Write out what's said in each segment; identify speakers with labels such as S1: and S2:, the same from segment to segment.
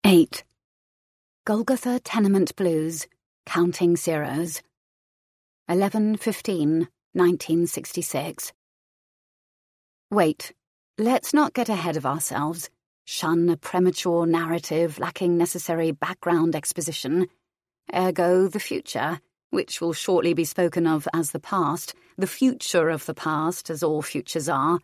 S1: 8. Golgotha Tenement Blues, Counting Zeros. 11/15/1966. Wait, let's not get ahead of ourselves. Shun a premature narrative lacking necessary background exposition. Ergo the future, which will shortly be spoken of as the past, the future of the past, as all futures are,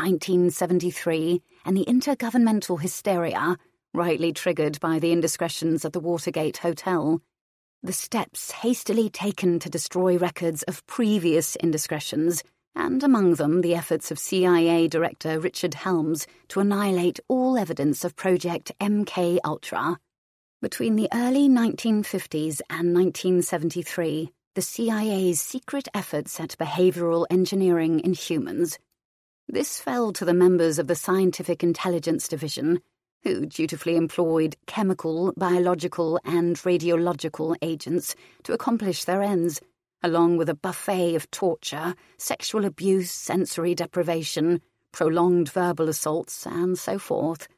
S1: 1973, and the intergovernmental hysteria, rightly triggered by the indiscretions at the Watergate Hotel. The steps hastily taken to destroy records of previous indiscretions, and among them the efforts of CIA Director Richard Helms to annihilate all evidence of Project MKUltra. Between the early 1950s and 1973, the CIA's secret efforts at behavioral engineering in humans. This fell to the members of the Scientific Intelligence Division, who dutifully employed chemical, biological, and radiological agents to accomplish their ends, along with a buffet of torture, sexual abuse, sensory deprivation, prolonged verbal assaults, and so forth.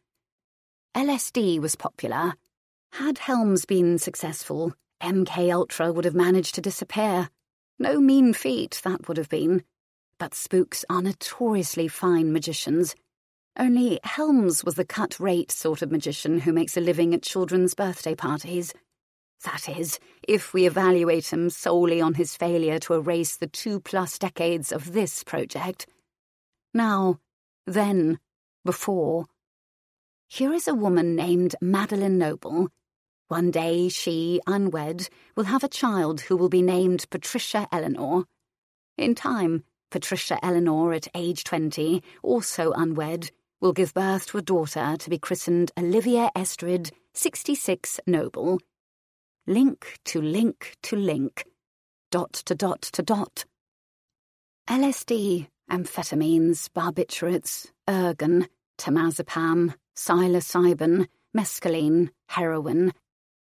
S1: LSD was popular. Had Helms been successful, MKUltra would have managed to disappear. No mean feat that would have been. But spooks are notoriously fine magicians. Only Helms was the cut-rate sort of magician who makes a living at children's birthday parties. That is, if we evaluate him solely on his failure to erase the 2+ decades of this project. Now, then, before. Here is a woman named Madeleine Noble. One day she, unwed, will have a child who will be named Patricia Eleanor. In time, Patricia Eleanor, at age 20, also unwed, will give birth to a daughter to be christened Olivia Estrid, 66 Noble. Link to link to link. Dot to dot to dot. LSD, amphetamines, barbiturates, ergon, temazepam, psilocybin, mescaline, heroin,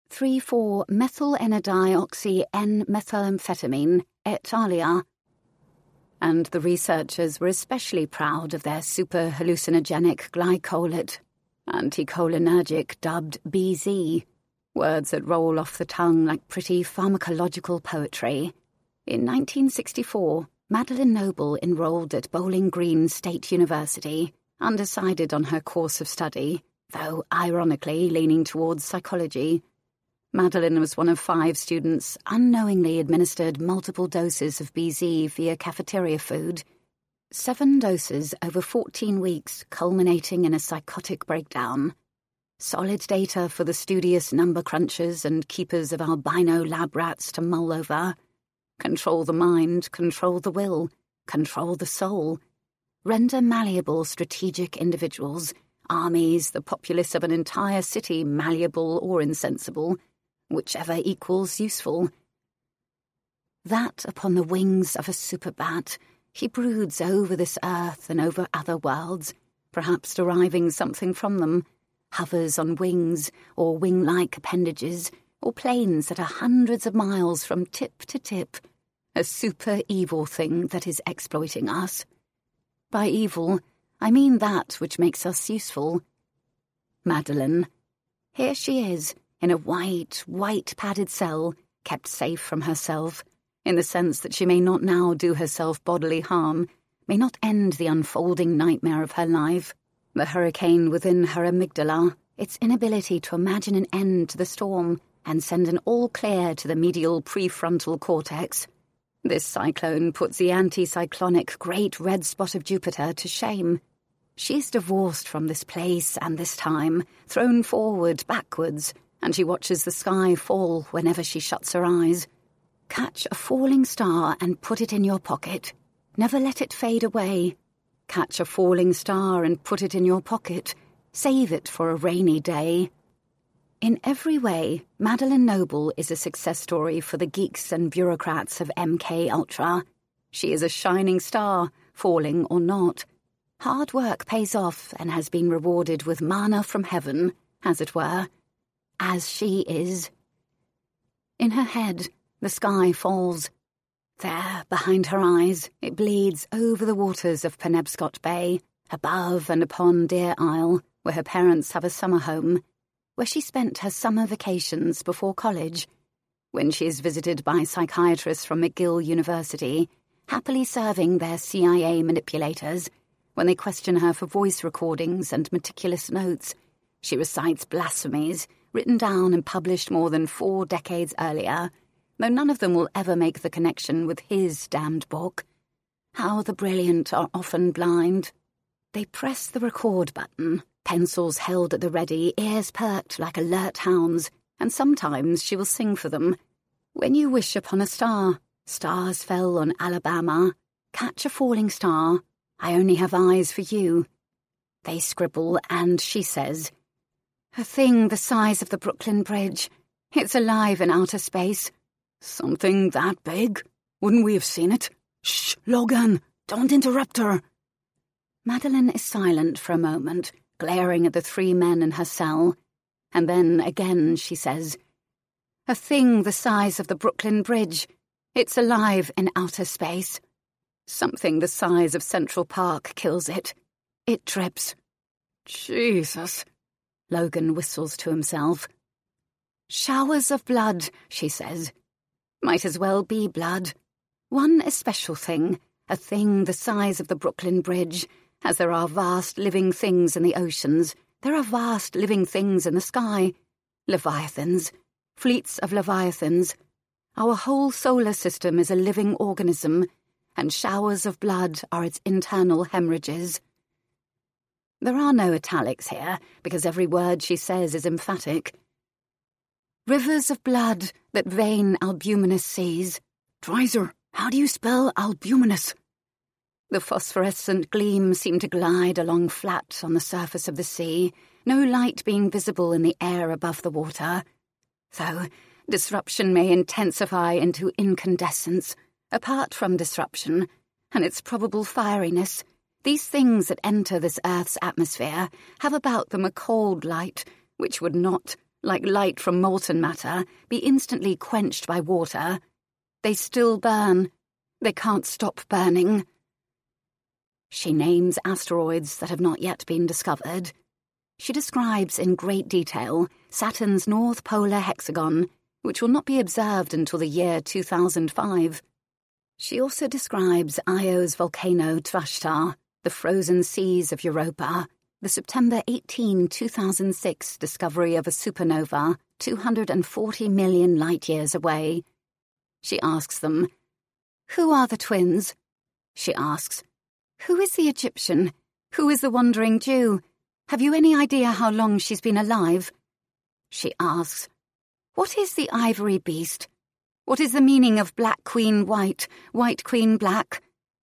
S1: 3,4-methylenedioxy-N-methylamphetamine, et alia. And the researchers were especially proud of their super-hallucinogenic glycolate, anticholinergic dubbed BZ, words that roll off the tongue like pretty pharmacological poetry. In 1964, Madeleine Noble enrolled at Bowling Green State University, undecided on her course of study, though ironically leaning towards psychology. Madeleine was one of 5 students unknowingly administered multiple doses of BZ via cafeteria food. 7 doses over 14 weeks, culminating in a psychotic breakdown. Solid data for the studious number crunchers and keepers of albino lab rats to mull over. Control the mind, control the will, control the soul. Render malleable strategic individuals, armies, the populace of an entire city malleable or insensible, whichever equals useful. That upon the wings of a superbat, he broods over this earth and over other worlds, perhaps deriving something from them, hovers on wings or wing-like appendages or planes that are hundreds of miles from tip to tip, a super-evil thing that is exploiting us. By evil, I mean that which makes us useful. Madeleine. Here she is, in a white padded cell, kept safe from herself, in the sense that she may not now do herself bodily harm, may not end the unfolding nightmare of her life, the hurricane within her amygdala, its inability to imagine an end to the storm and send an all-clear to the medial prefrontal cortex. This cyclone puts the anticyclonic great red spot of Jupiter to shame. She's divorced from this place and this time, thrown forward, backwards, and she watches the sky fall whenever she shuts her eyes. Catch a falling star and put it in your pocket. Never let it fade away. Catch a falling star and put it in your pocket. Save it for a rainy day. In every way, Madeleine Noble is a success story for the geeks and bureaucrats of MKUltra. She is a shining star, falling or not. Hard work pays off and has been rewarded with manna from heaven, as it were. As she is. In her head, the sky falls. There, behind her eyes, it bleeds over the waters of Penobscot Bay, above and upon Deer Isle, where her parents have a summer home. where she spent her summer vacations before college, when she is visited by psychiatrists from McGill University, happily serving their CIA manipulators. When they question her for voice recordings and meticulous notes, she recites blasphemies written down and published more than 4 decades earlier, though none of them will ever make the connection with his damned book. How the brilliant are often blind. They press the record button, pencils held at the ready, ears perked like alert hounds, and sometimes she will sing for them. When you wish upon a star, stars fell on Alabama. Catch a falling star, I only have eyes for you. They scribble, and she says, a thing the size of the Brooklyn Bridge. It's alive in outer space. Something that big? Wouldn't we have seen it? Shh, Logan, don't interrupt her. Madeline is silent for a moment, glaring at the 3 men in her cell, and then again she says, a thing the size of the Brooklyn Bridge. It's alive in outer space. Something the size of Central Park kills it. It drips. Jesus, Logan whistles to himself. Showers of blood, she says. Might as well be blood. One especial thing, a thing the size of the Brooklyn Bridge. As there are vast living things in the oceans, there are vast living things in the sky. Leviathans, fleets of leviathans. Our whole solar system is a living organism, and showers of blood are its internal hemorrhages. There are no italics here, because every word she says is emphatic. Rivers of blood that vain albuminous sees. Dreiser, how do you spell albuminous? The phosphorescent gleams seem to glide along flat on the surface of the sea, no light being visible in the air above the water. So, disruption may intensify into incandescence. Apart from disruption, and its probable fieriness, these things that enter this Earth's atmosphere have about them a cold light, which would not, like light from molten matter, be instantly quenched by water. They still burn. They can't stop burning. She names asteroids that have not yet been discovered. She describes in great detail Saturn's north polar hexagon, which will not be observed until the year 2005. She also describes Io's volcano Tvashtar, the frozen seas of Europa, the September 18, 2006 discovery of a supernova 240 million light-years away. She asks them, who are the twins? She asks, who is the Egyptian? Who is the wandering Jew? Have you any idea how long she's been alive? She asks, what is the ivory beast? What is the meaning of Black Queen White, White Queen Black?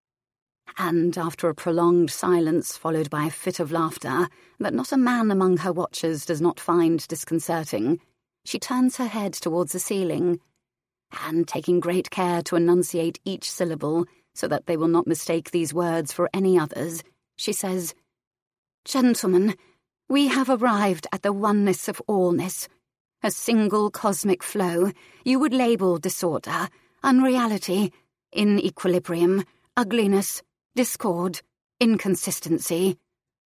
S1: And after a prolonged silence followed by a fit of laughter that not a man among her watchers does not find disconcerting, she turns her head towards the ceiling, and taking great care to enunciate each syllable so that they will not mistake these words for any others, she says, Gentlemen, we have arrived at the oneness of allness. A single cosmic flow you would label disorder, unreality, inequilibrium, ugliness, discord, inconsistency.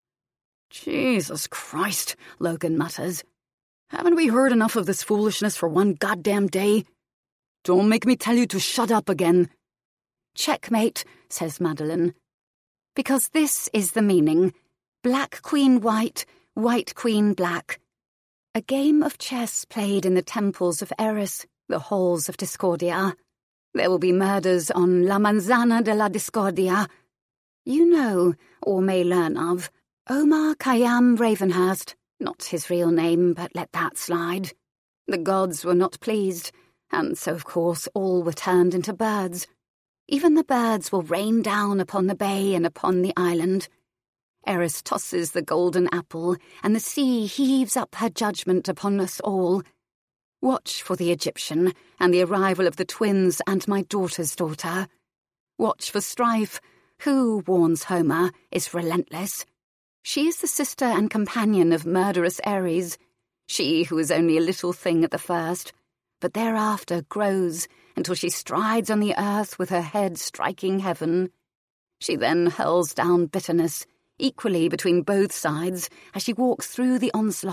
S1: Jesus Christ, Logan mutters. Haven't we heard enough of this foolishness for one goddamn day? Don't make me tell you to shut up again. Checkmate, says Madeline. Because this is the meaning. Black Queen White, White Queen Black. A game of chess played in the temples of Eris, the halls of Discordia. There will be murders on La Manzana de la Discordia. You know, or may learn of, Omar Khayyam Ravenhurst, not his real name, but let that slide. The gods were not pleased, and so of course all were turned into birds. Even the birds will rain down upon the bay and upon the island. Eris tosses the golden apple, and the sea heaves up her judgment upon us all. Watch for the Egyptian, and the arrival of the twins and my daughter's daughter. Watch for strife, who, warns Homer, is relentless. She is the sister and companion of murderous Ares, she who is only a little thing at the first, but thereafter grows until she strides on the earth with her head striking heaven. She then hurls down bitterness, equally between both sides, as she walks through the onslaught,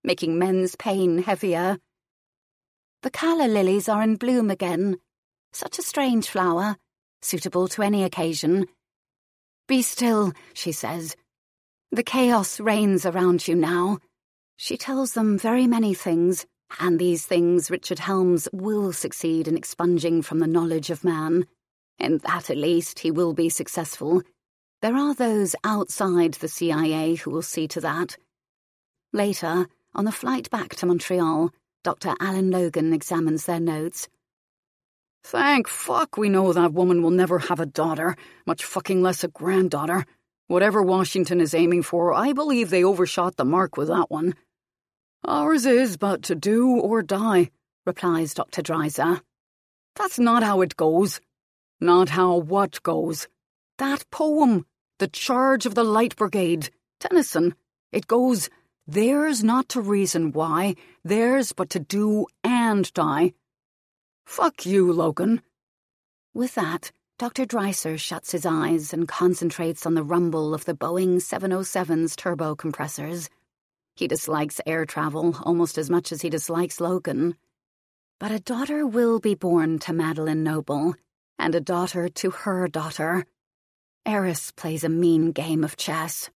S1: making men's pain heavier. The calla lilies are in bloom again. Such a strange flower, suitable to any occasion. Be still, she says. The chaos reigns around you now. She tells them very many things, and these things Richard Helms will succeed in expunging from the knowledge of man. In that, at least, he will be successful. There are those outside the CIA who will see to that. Later, on the flight back to Montreal, Dr. Alan Logan examines their notes.
S2: Thank fuck we know that woman will never have a daughter, much fucking less a granddaughter. Whatever Washington is aiming for, I believe they overshot the mark with that one. Ours is but to do or die, replies Dr. Dreiser. That's not how it goes. Not how what goes. That poem, The Charge of the Light Brigade, Tennyson, it goes, theirs not to reason why, theirs but to do and die. Fuck you, Logan.
S1: With that, Dr. Dreiser shuts his eyes and concentrates on the rumble of the Boeing 707's turbo compressors. He dislikes air travel almost as much as he dislikes Logan. But a daughter will be born to Madeleine Noble, and a daughter to her daughter. Eris plays a mean game of chess.